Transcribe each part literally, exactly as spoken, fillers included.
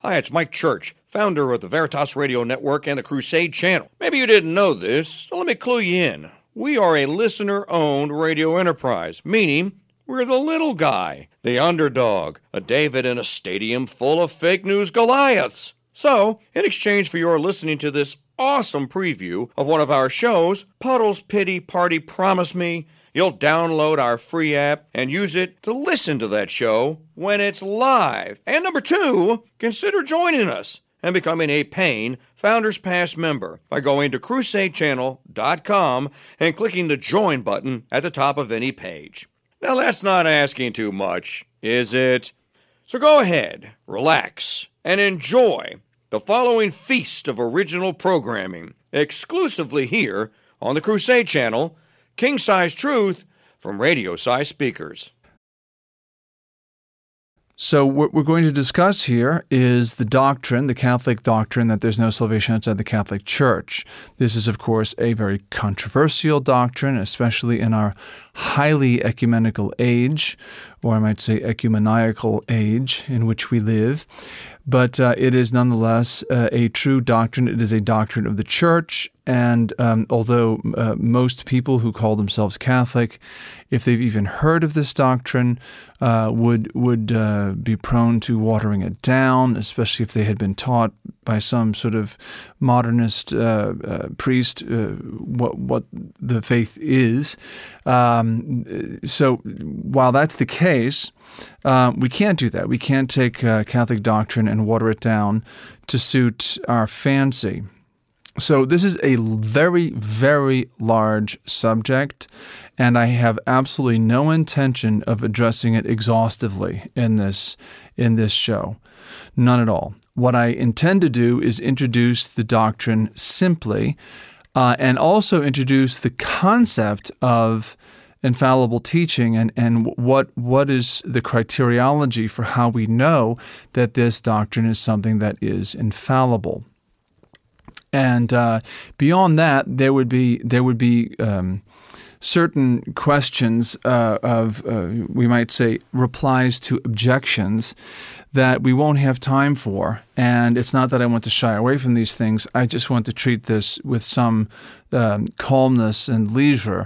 Hi, it's Mike Church, founder of the Veritas Radio Network and the Crusade Channel. Maybe you didn't know this, so let me clue you in. We are a listener-owned radio enterprise, meaning we're the little guy, the underdog, a David in a stadium full of fake news Goliaths. So, in exchange for your listening to this awesome preview of one of our shows, Puddle's Pity Party Promise Me, you'll download our free app and use it to listen to that show when it's live. And number two, consider joining us and becoming a paying Founders Pass member by going to crusade channel dot com and clicking the join button at the top of any page. Now that's not asking too much, is it? So go ahead, relax, and enjoy the following feast of original programming exclusively here on the Crusade Channel, King Size Truth from Radio Size Speakers. So what we're going to discuss here is the doctrine, the Catholic doctrine, that there's no salvation outside the Catholic Church. This is, of course, a very controversial doctrine, especially in our highly ecumenical age, or I might say ecumeniacal age in which we live. But uh, it is nonetheless uh, a true doctrine. It is a doctrine of the Church, and um, although uh, most people who call themselves Catholic, if they've even heard of this doctrine, uh, would would uh, be prone to watering it down, especially if they had been taught by some sort of modernist uh, uh, priest uh, what what the faith is. Um, so while that's the case, uh, we can't do that. We can't take uh, Catholic doctrine and water it down to suit our fancy. So this is a very, very large subject, and I have absolutely no intention of addressing it exhaustively in this in this show. None at all. What I intend to do is introduce the doctrine simply, uh, and also introduce the concept of infallible teaching and, and what what is the criteriology for how we know that this doctrine is something that is infallible. And uh, beyond that, there would be there would be um, certain questions uh, of uh, we might say replies to objections that we won't have time for. And it's not that I want to shy away from these things. I just want to treat this with some um, calmness and leisure.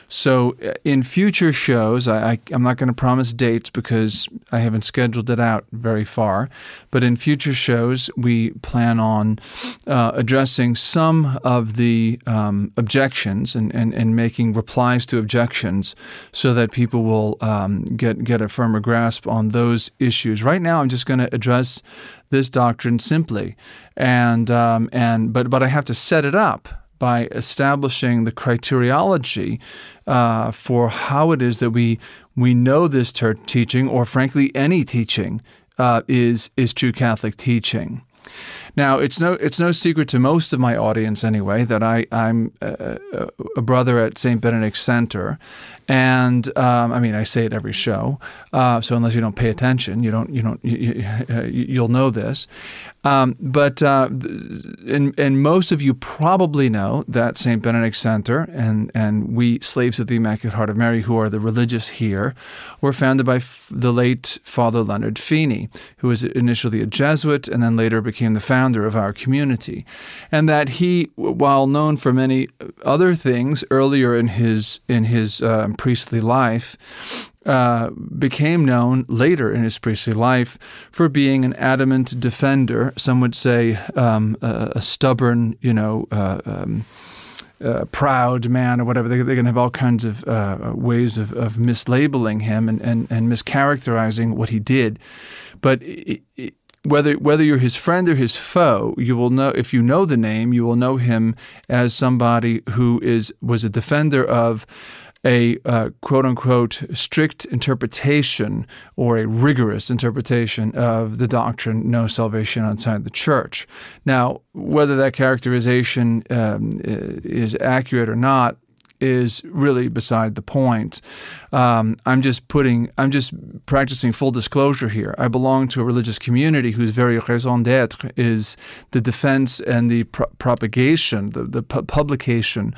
So in future shows, I, I, I'm not going to promise dates because I haven't scheduled it out very far. But in future shows, we plan on uh, addressing some of the um, objections and, and, and making replies to objections so that people will um, get, get a firmer grasp on those issues. Right now, I'm just going to address this doctrine simply, and um, and but but I have to set it up by establishing the criteriology uh, for how it is that we we know this ter- teaching, or frankly any teaching, uh, is is true Catholic teaching. Now, it's no it's no secret to most of my audience anyway that I, I'm a, a brother at Saint Benedict's Center, and um, I mean I say it every show. Uh, so unless you don't pay attention, you don't you don't you, you, you'll know this. Um, but uh, and and most of you probably know that Saint Benedict's Center and and we Slaves of the Immaculate Heart of Mary, who are the religious here, were founded by f- the late Father Leonard Feeney, who was initially a Jesuit and then later became the founder of our community, and that he, while known for many other things earlier in his in his uh, priestly life, uh, became known later in his priestly life for being an adamant defender. Some would say um, a, a stubborn, you know. Uh, um, Uh, proud man or whatever. They, they're going to have all kinds of uh, ways of, of mislabeling him and, and, and mischaracterizing what he did. But it, it, whether whether you're his friend or his foe, you will know, if you know the name, you will know him as somebody who is was a defender of a uh, quote-unquote strict interpretation or a rigorous interpretation of the doctrine, no salvation outside the Church. Now, whether that characterization um, is accurate or not is really beside the point. Um, I'm just putting, I'm just practicing full disclosure here. I belong to a religious community whose very raison d'être is the defense and the pro- propagation, the, the pu- publication,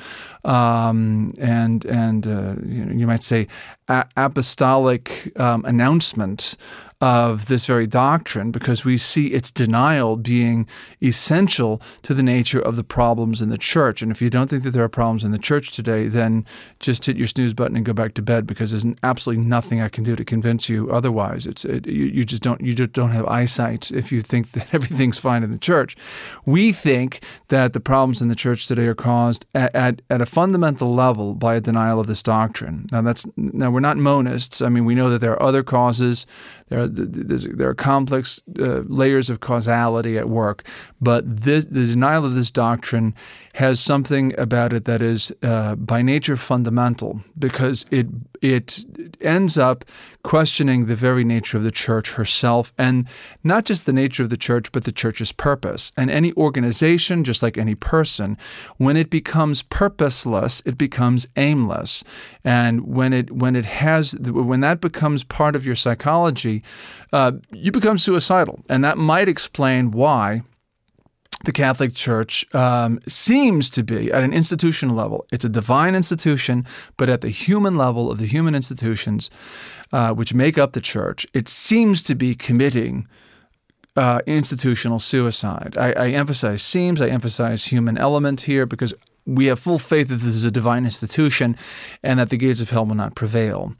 um, and and uh, you know, you might say a- apostolic um, announcement of this very doctrine because we see its denial being essential to the nature of the problems in the church. And if you don't think that there are problems in the church today, then just hit your snooze button and go back to bed because there's absolutely nothing I can do to convince you otherwise. It's it, you, you just don't you just don't have eyesight if you think that everything's fine in the church. We think that the problems in the church today are caused at, at, at a fundamental level by a denial of this doctrine. Now that's now we're not monists. I mean, we know that there are other causes. There are there are complex uh, layers of causality at work, but this, the denial of this doctrine has something about it that is uh, by nature fundamental because it it ends up questioning the very nature of the church herself, and not just the nature of the church, but the church's purpose. And any organization, just like any person, when it becomes purposeless, it becomes aimless. And when it when it has when that becomes part of your psychology, uh, you become suicidal, and that might explain why the Catholic Church um, seems to be, at an institutional level, it's a divine institution, but at the human level of the human institutions uh, which make up the Church, it seems to be committing uh, institutional suicide. I, I emphasize seems, I emphasize human element here because we have full faith that this is a divine institution and that the gates of hell will not prevail.